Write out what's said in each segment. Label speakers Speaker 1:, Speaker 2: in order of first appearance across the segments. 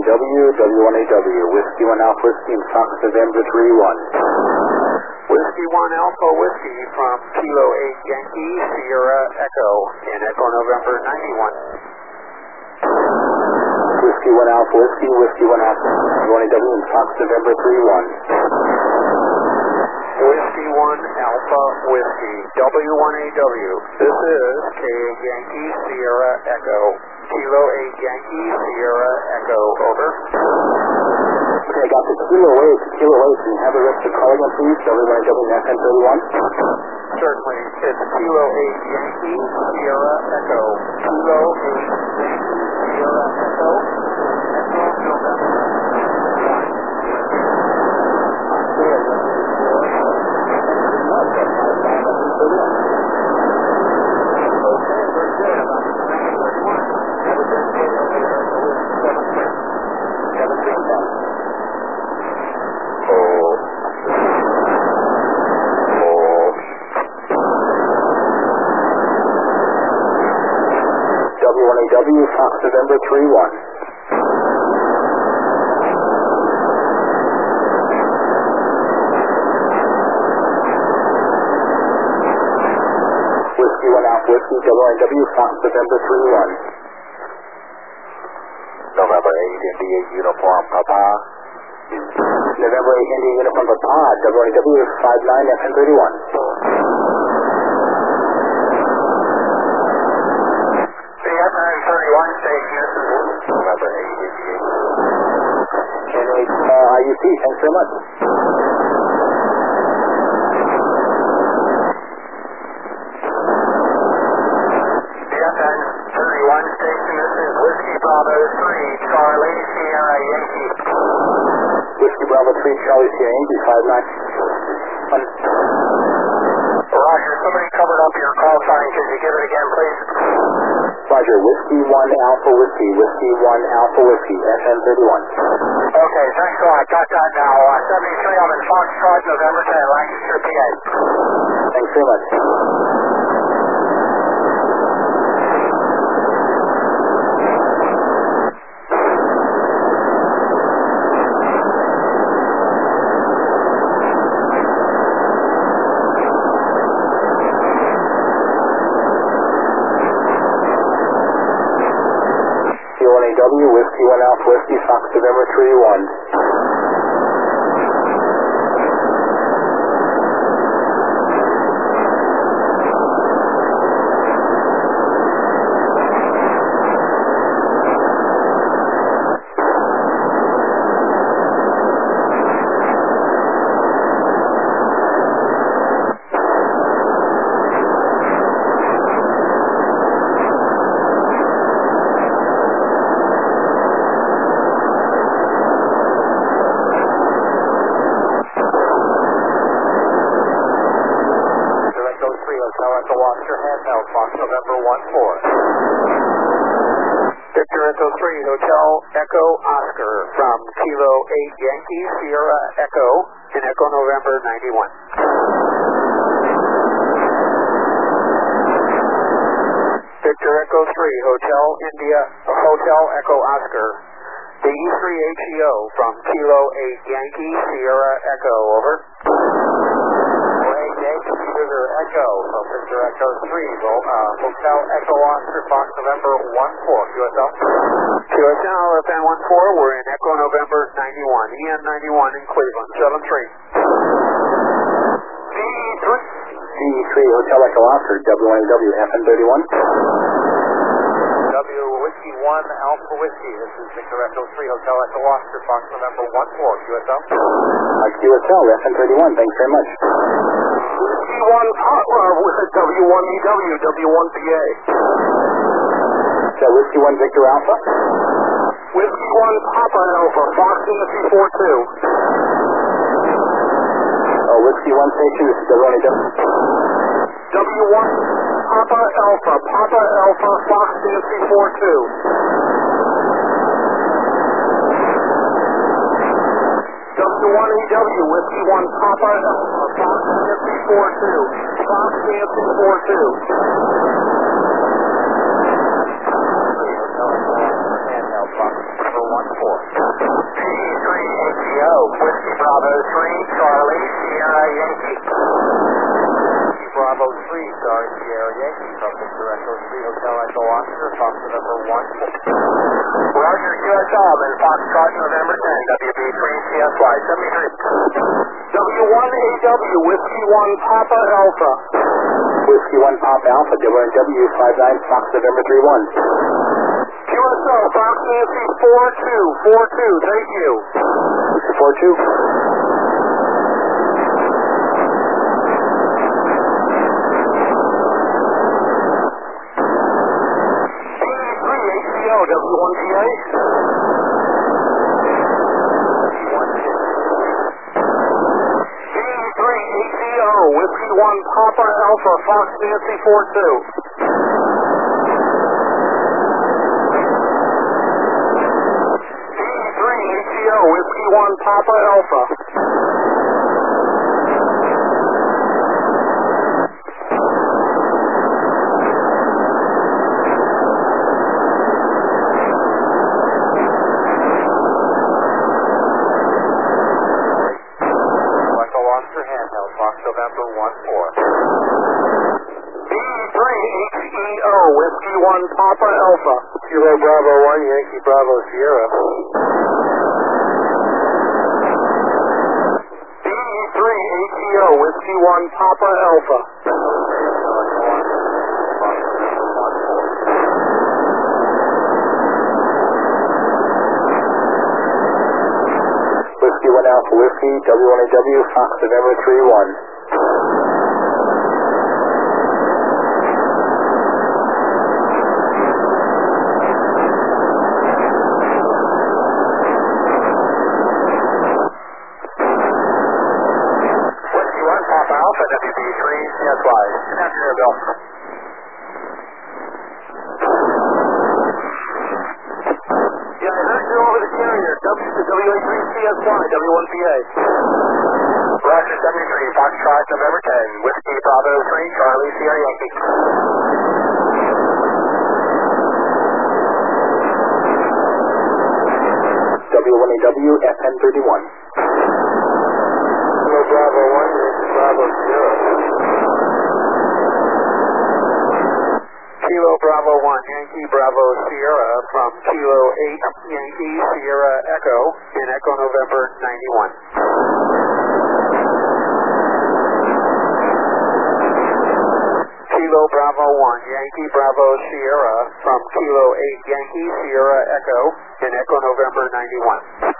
Speaker 1: W1AW, Whiskey 1 Alpha Whiskey and Fox November 3-1.
Speaker 2: Whiskey 1 Alpha Whiskey from Kilo 8 Yankee Sierra Echo in Echo November 91.
Speaker 1: Whiskey 1 Alpha Whiskey, Whiskey 1 Alpha W1AW and Fox November 3-1.
Speaker 2: Whiskey 1 Alpha Whiskey, W1AW. This is K Yankee Sierra Echo, Kilo 8 Yankee Sierra Echo, over.
Speaker 1: Okay, I got the Kilo 8, Kilo 8. Can you have the rest of the call again, please? W1AW and FN31.
Speaker 2: Certainly. It's Kilo 8 Yankee Sierra Echo, Kilo 8 Yankee Sierra Echo, Echo November 1.
Speaker 1: W1AW, Fox November 3-1. Whiskey 1 Alpha Whiskey, W1AW, Fox November 3-1.
Speaker 2: November 8 India Uniform Papa.
Speaker 1: November 8 India Uniform Papa, W1AW 59 FN31.
Speaker 2: FN31 station, this is November 8 India.
Speaker 1: IUC, thanks very much.
Speaker 2: FN31 station, this is Whiskey Bravo 3 Charlie Sierra Yankee.
Speaker 1: Whiskey Bravo 3 Charlie Sierra Yankee 59.
Speaker 2: Roger, somebody covered up your call sign. Could you give it again, please?
Speaker 1: Roger, Whiskey 1 Alpha Whiskey, Whiskey 1 Alpha Whiskey, FN31.
Speaker 2: Okay, thanks a lot. Got that now. 73, I'm in Foxtrot, November 10, Lancaster, PA.
Speaker 1: Thanks very much. W1AW, Whiskey 1 Alpha Whiskey, Fox November 3-1.
Speaker 2: Fox November 1-4. Victor Echo 3 Hotel Echo Oscar from Kilo 8 Yankee Sierra Echo in Echo November 91. Victor Echo 3 Hotel India Hotel Echo Oscar, the E3HEO from Kilo 8 Yankee Sierra Echo, over. Yankee Sugar Echo from Victor Echo 3, Hotel Echo Oscar, Fox November 1-4, QSL. QSL, FN 1-4, we're in Echo November 91, EN 91 in Cleveland, 7-3.
Speaker 1: DE3 Hotel Echo Oscar, W1AW, FN31.
Speaker 2: Whiskey 1 Alpha Whiskey, this is Victor Echo 3 Hotel Echo Oscar, Fox November 1-4, QSL.
Speaker 1: QSL, FN31, thanks very much.
Speaker 2: Whiskey 1 W1EW, W1PA.
Speaker 1: So Whiskey 1 Victor Alpha?
Speaker 2: Whiskey 1 Papa Alpha, Fox Nancy 42.
Speaker 1: Whiskey 1 station, this is W1AW.
Speaker 2: W1 Papa Alpha, Fox Nancy 42. W1EW, Whiskey 1 Papa Alpha, Fox Nancy 42. Fox Nancy 42. PE3ATO, Whiskey Bravo 3, Charlie, Sierra Yankee. Bravo 3, sorry, Sierra Yankee from Victor Echo 3, Hotel Echo Oscar, Fox November 1. Roger, QSL, then Foxtrot November 10, WB3, CSY 73. W1AW, Whiskey 1, Papa Alpha.
Speaker 1: Whiskey 1 Papa Alpha, WNW 59 Fox November 31.
Speaker 2: QSL, Fox Nancy 4242, thank you.
Speaker 1: 42.
Speaker 2: W1PA. PE3ATO, Whiskey 1 Papa Alpha, Fox Nancy 42. PE3ATO, Whiskey 1 Papa Alpha. November 14. PE3ATO, Whiskey 1 Papa Alpha. Kilo Bravo 1, Yankee Bravo Sierra. PE3ATO, Whiskey 1 Papa Alpha.
Speaker 1: Whiskey 1 Alpha Whiskey, W1AW, Fox November 31.
Speaker 2: Whiskey 1 Papa Alpha, WB3, CSY. Good afternoon, Bill. Yeah, I heard you over the carrier. WA3CSY, W1PA. Roger, 73, Foxtrot, November 10, Whiskey Bravo 3, Charlie, Sierra Yankee.
Speaker 1: W1AW, FN31.
Speaker 2: Kilo Bravo 1, Yankee Bravo Sierra. Kilo Bravo 1, Yankee Bravo Sierra from Kilo 8, Yankee Sierra Echo in Echo November 91. Kilo Bravo 1, Yankee Bravo Sierra from Kilo 8, Yankee Sierra Echo in Echo November 91.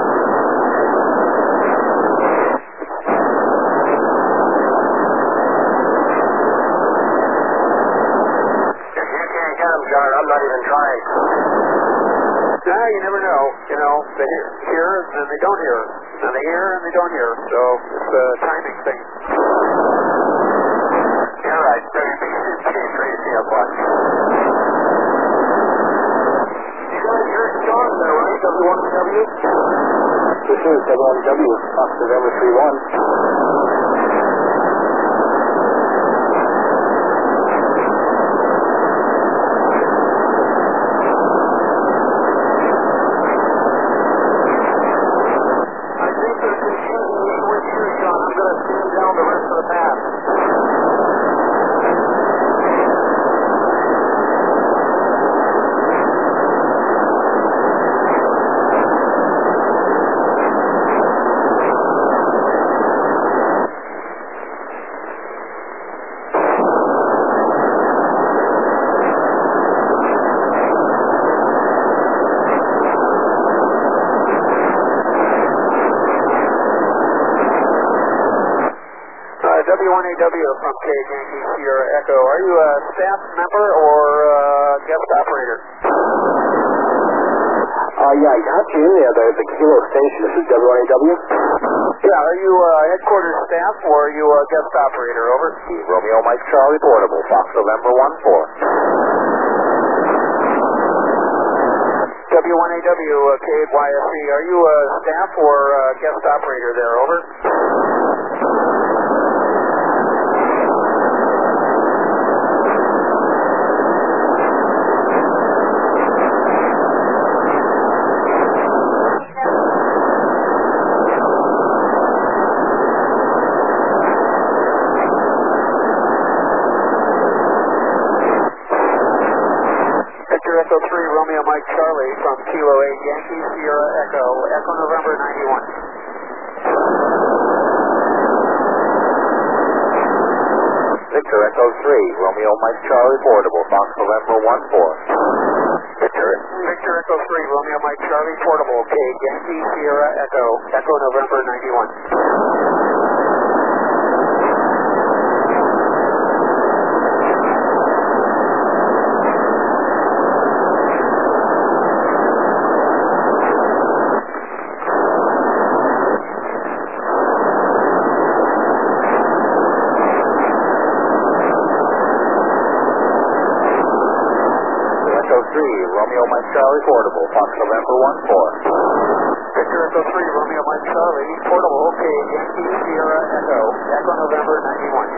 Speaker 1: John, I'm not even trying.
Speaker 2: Nah, you never know. You know, they hear and then they don't hear. And they hear and they don't hear. So it's a timing thing.
Speaker 1: You're right. CSY.
Speaker 2: You guys heard John there, right? W1W?
Speaker 1: This is W1W, Fox November 31.
Speaker 2: W1AW from Cage Yankee Sierra Echo. Are you a staff member or guest operator?
Speaker 1: Yeah, I got you in there, the Kilo Station. This is W1AW.
Speaker 2: Yeah, are you headquarters staff or are you a guest operator? Over.
Speaker 1: Romeo Mike Charlie Portable, Fox November 14.
Speaker 2: W1AW, Cade YSC. Are you a staff or guest operator there? Over. Mike Charlie from Kilo 8 Yankee Sierra Echo, Echo November 91.
Speaker 1: Victor Echo 3, Romeo Mike Charlie Portable, Fox November 14. Victor
Speaker 2: Echo 3, Romeo Mike Charlie Portable, K Yankee Sierra Echo, Echo November 91.
Speaker 1: Romeo Mike Charlie Portable, Fox November 14.
Speaker 2: Victor Echo 3, Romeo Mike Charlie Portable, OK, Yankee Sierra Echo, Echo November 91.